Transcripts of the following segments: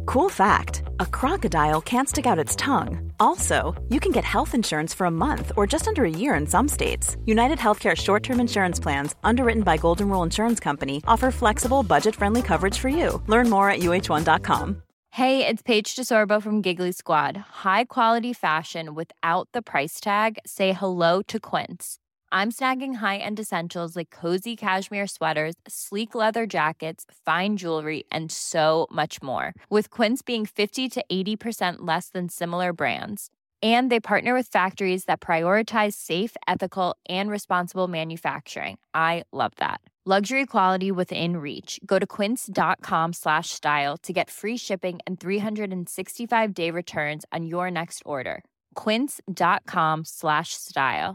Cool fact, a crocodile can't stick out its tongue. Also, you can get health insurance for a month or just under a year in some states. United Healthcare short-term insurance plans, underwritten by Golden Rule Insurance Company, offer flexible, budget-friendly coverage for you. Learn more at uh1.com. Hey, it's Paige DeSorbo from Giggly Squad. High quality fashion without the price tag. Say hello to Quince. I'm snagging high-end essentials like cozy cashmere sweaters, sleek leather jackets, fine jewelry, and so much more. With Quince being 50 to 80% less than similar brands. And they partner with factories that prioritize safe, ethical, and responsible manufacturing. I love that. Luxury quality within reach. Go to quince.com/style to get free shipping and 365-day returns on your next order. Quince.com/style.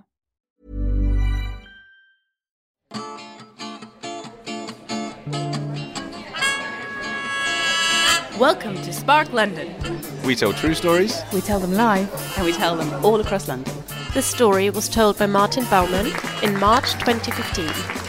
Welcome to Spark London. We tell true stories. We tell them live. And we tell them all across London. This story was told by Martin Baumann in March 2015.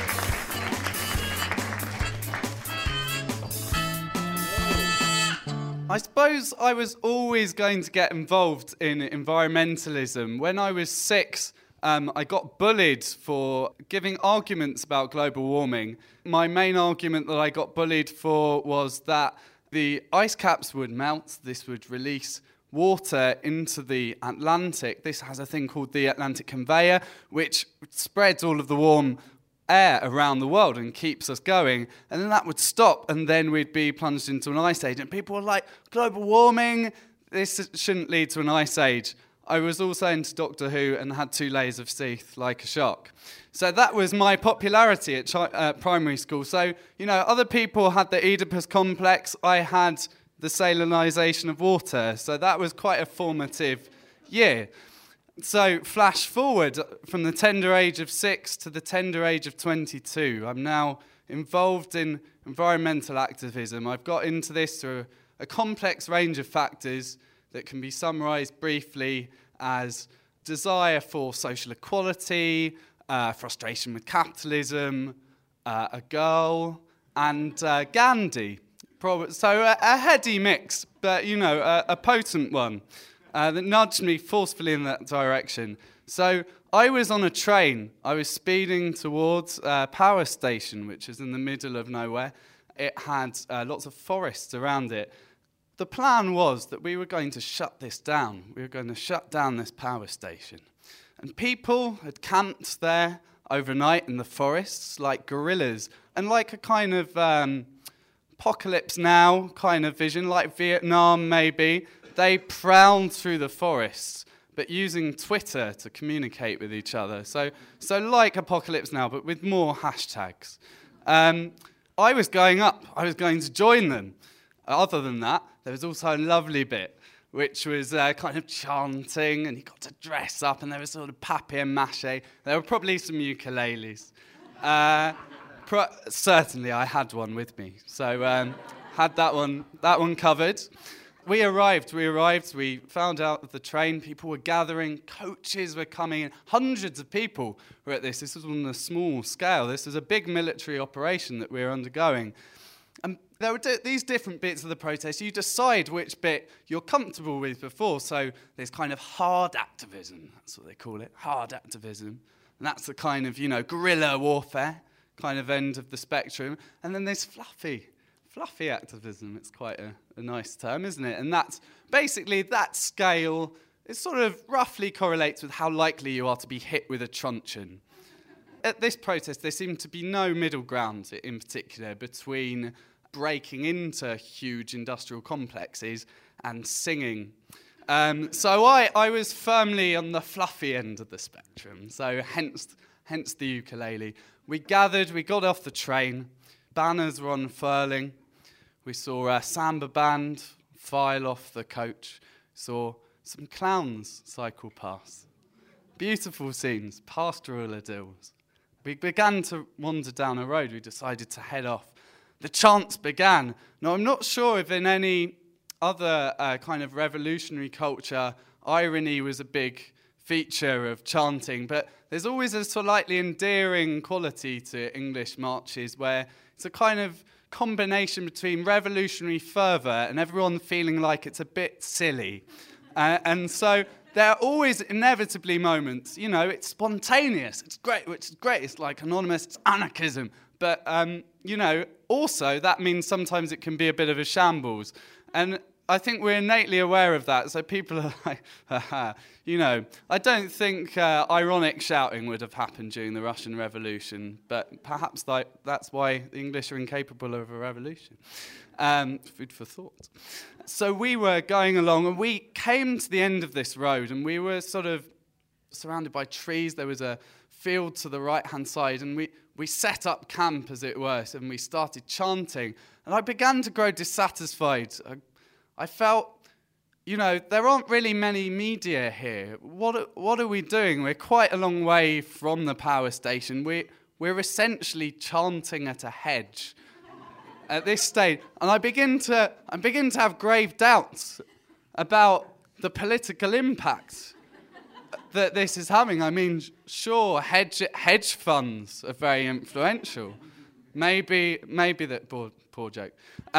I suppose I was always going to get involved in environmentalism. When I was 6, I got bullied for giving arguments about global warming. My main argument that I got bullied for was that the ice caps would melt. This would release water into the Atlantic. This has a thing called the Atlantic Conveyor, which spreads all of the warm air around the world and keeps us going. And then that would stop, and then we'd be plunged into an ice age. And people were like, global warming, this shouldn't lead to an ice age. I was also into Doctor Who and had 2 layers of teeth like a shark. So that was my popularity at primary school. So, other people had the Oedipus complex. I had the salinisation of water. So that was quite a formative year. So flash forward from the tender age of 6 to the tender age of 22. I'm now involved in environmental activism. I've got into this through a complex range of factors that can be summarised briefly as desire for social equality, frustration with capitalism, a girl, and Gandhi. So a heady mix, but, a potent one that nudged me forcefully in that direction. So I was on a train. I was speeding towards a power station, which is in the middle of nowhere. It had lots of forests around it. The plan was that we were going to shut this down. We were going to shut down this power station. And people had camped there overnight in the forests like guerrillas and like a kind of apocalypse now kind of vision, like Vietnam maybe. They prowled through the forests, but using Twitter to communicate with each other. So like Apocalypse Now, but with more hashtags. I was going up. I was going to join them. Other than that, there was also a lovely bit, which was kind of chanting, and you got to dress up, and there was sort of papier-mâché. There were probably some ukuleles. Certainly, I had one with me, so had that one covered. We arrived, we found out that the train, people were gathering, coaches were coming in, hundreds of people were at this. This was on a small scale. This was a big military operation that we were undergoing. And there were these different bits of the protest. You decide which bit you're comfortable with before. So there's kind of hard activism, that's what they call it, hard activism. And that's the kind of, guerrilla warfare kind of end of the spectrum. And then there's fluffy activism. It's quite a nice term, isn't it? And that's basically that scale. It sort of roughly correlates with how likely you are to be hit with a truncheon. At this protest, there seemed to be no middle ground in particular between breaking into huge industrial complexes and singing. So I was firmly on the fluffy end of the spectrum. So hence the ukulele. We gathered, we got off the train, banners were unfurling. We saw a samba band file off the coach, saw some clowns cycle past. Beautiful scenes, pastoral idylls. We began to wander down a road. We decided to head off. The chants began. Now, I'm not sure if in any other kind of revolutionary culture, irony was a big feature of chanting, but there's always a slightly endearing quality to English marches where it's a kind of combination between revolutionary fervour and everyone feeling like it's a bit silly. And so there are always inevitably moments, it's spontaneous, it's great, which is great, it's like anonymous, it's anarchism. But, also that means sometimes it can be a bit of a shambles. And I think we're innately aware of that. So people are like, haha, I don't think ironic shouting would have happened during the Russian Revolution, but perhaps that's why the English are incapable of a revolution. Food for thought. So we were going along, and we came to the end of this road, and we were sort of surrounded by trees. There was a field to the right-hand side, and we set up camp, as it were, and we started chanting. And I began to grow dissatisfied. I felt, there aren't really many media here. What are we doing? We're quite a long way from the power station. We're essentially chanting at a hedge at this stage. And I begin to have grave doubts about the political impact that this is having. I mean, sure, hedge funds are very influential. Maybe that poor joke.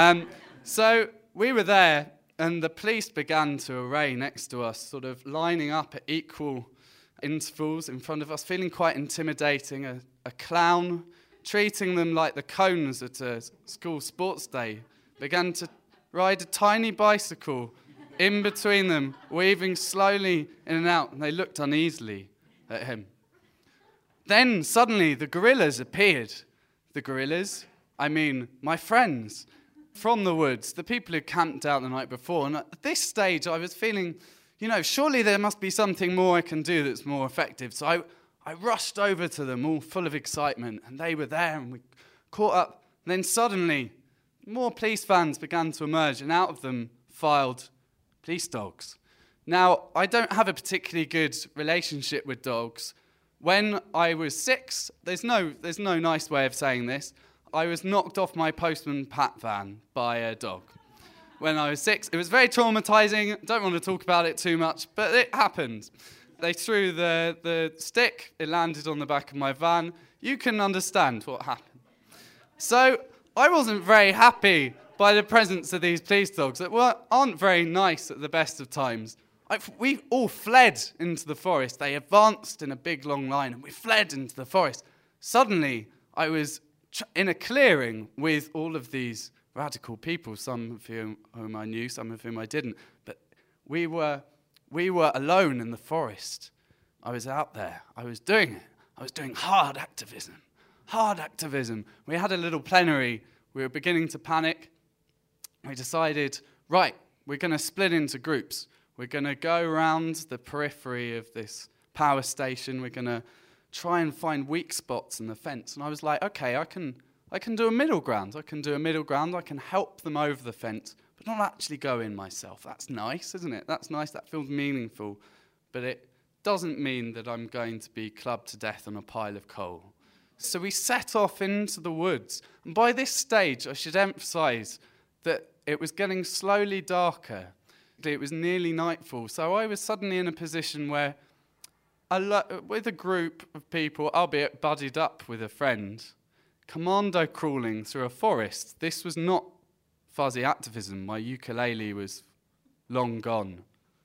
So we were there, and the police began to array next to us, sort of lining up at equal intervals in front of us, feeling quite intimidating. A clown, treating them like the cones at a school sports day, began to ride a tiny bicycle in between them, weaving slowly in and out, and they looked uneasily at him. Then suddenly the guerrillas appeared. The guerrillas, I mean my friends from the woods, the people who camped out the night before. And at this stage I was feeling, surely there must be something more I can do that's more effective. So I rushed over to them, all full of excitement, and they were there, and we caught up. And then suddenly more police vans began to emerge, and out of them filed police dogs. Now, I don't have a particularly good relationship with dogs. When I was 6, there's no nice way of saying this, I was knocked off my Postman Pat van by a dog. When I was 6, it was very traumatizing. Don't want to talk about it too much, but it happened. They threw the stick, it landed on the back of my van. You can understand what happened. So I wasn't very happy by the presence of these police dogs that aren't very nice at the best of times. We all fled into the forest. They advanced in a big long line, and we fled into the forest. Suddenly, I was in a clearing with all of these radical people, some of whom I knew, some of whom I didn't. But we were alone in the forest. I was out there. I was doing it. I was doing hard activism. We had a little plenary. We were beginning to panic. We decided, right, we're going to split into groups. We're going to go around the periphery of this power station. We're going to try and find weak spots in the fence. And I was like, okay, I can do a middle ground. I can help them over the fence, but not actually go in myself. That's nice, isn't it? That's nice. That feels meaningful. But it doesn't mean that I'm going to be clubbed to death on a pile of coal. So we set off into the woods. And by this stage, I should emphasize that it was getting slowly darker. It was nearly nightfall. So I was suddenly in a position where, with a group of people, albeit buddied up with a friend, commando crawling through a forest. This was not fuzzy activism. My ukulele was long gone.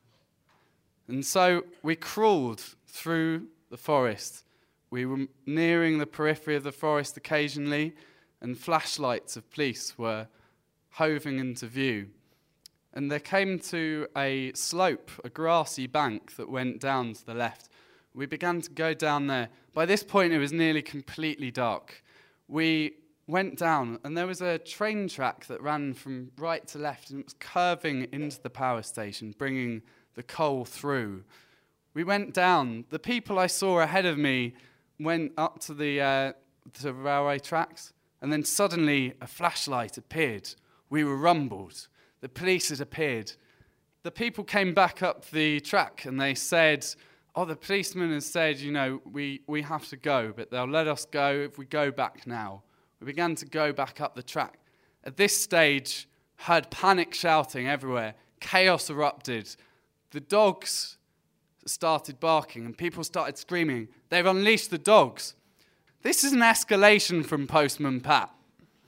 And so we crawled through the forest. We were nearing the periphery of the forest occasionally, and flashlights of police were hoving into view. And there came to a slope, a grassy bank that went down to the left. We began to go down there. By this point, it was nearly completely dark. We went down, and there was a train track that ran from right to left, and it was curving into the power station, bringing the coal through. We went down. The people I saw ahead of me went up to the railway tracks, and then suddenly a flashlight appeared. We were rumbled. The police had appeared. The people came back up the track, and they said, the policeman has said, we have to go, but they'll let us go if we go back now. We began to go back up the track. At this stage, heard panic shouting everywhere. Chaos erupted. The dogs started barking, and people started screaming. They've unleashed the dogs. This is an escalation from Postman Pat.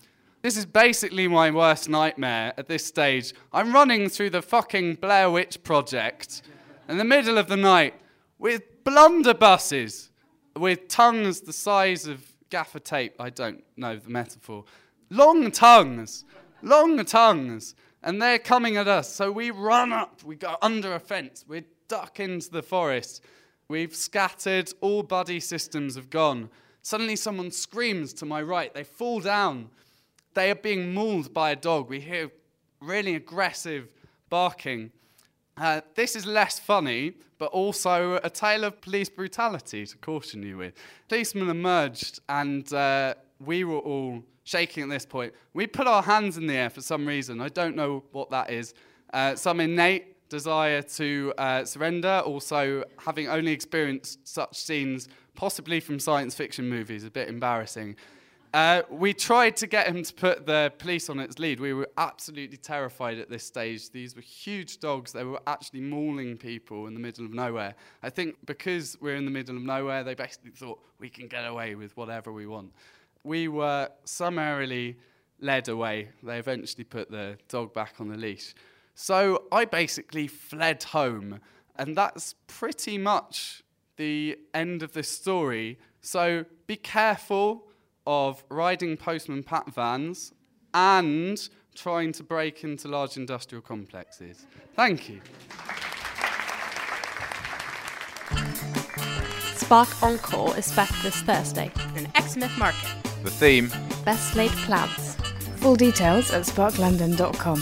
This is basically my worst nightmare at this stage. I'm running through the fucking Blair Witch Project in the middle of the night with blunderbusses, with tongues the size of gaffer tape. I don't know the metaphor. Long tongues. And they're coming at us. So we run up, we go under a fence, we duck into the forest. We've scattered, all buddy systems have gone. Suddenly someone screams to my right. They fall down. They are being mauled by a dog. We hear really aggressive barking. This is less funny, but also a tale of police brutality to caution you with. Policemen emerged, and we were all shaking at this point. We put our hands in the air for some reason. I don't know what that is. Some innate desire to surrender, also having only experienced such scenes, possibly from science fiction movies, a bit embarrassing. We tried to get him to put the police on its lead. We were absolutely terrified at this stage. These were huge dogs. They were actually mauling people in the middle of nowhere. I think because we're in the middle of nowhere, they basically thought we can get away with whatever we want. We were summarily led away. They eventually put the dog back on the leash. So I basically fled home, and that's pretty much the end of this story. So be careful of riding Postman Pat vans and trying to break into large industrial complexes. Thank you. Spark Encore is back this Thursday. In Exmouth Market. The theme: Best laid plans. Full details at sparklondon.com.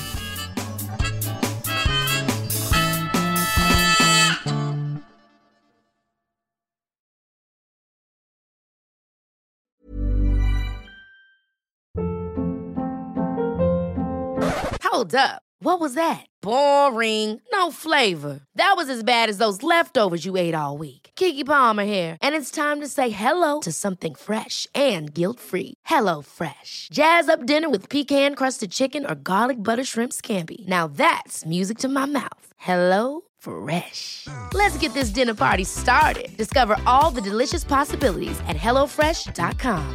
Hold up. What was that? Boring. No flavor. That was as bad as those leftovers you ate all week. Keke Palmer here, and it's time to say hello to something fresh and guilt-free. Hello Fresh. Jazz up dinner with pecan-crusted chicken or garlic butter shrimp scampi. Now that's music to my mouth. Hello Fresh. Let's get this dinner party started. Discover all the delicious possibilities at HelloFresh.com.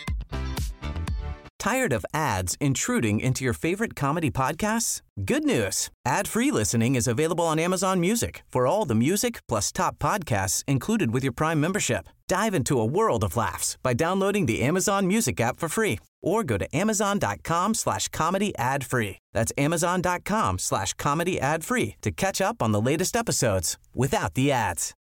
Tired of ads intruding into your favorite comedy podcasts? Good news. Ad-free listening is available on Amazon Music for all the music plus top podcasts included with your Prime membership. Dive into a world of laughs by downloading the Amazon Music app for free or go to amazon.com/comedy ad-free. That's amazon.com/comedy ad-free to catch up on the latest episodes without the ads.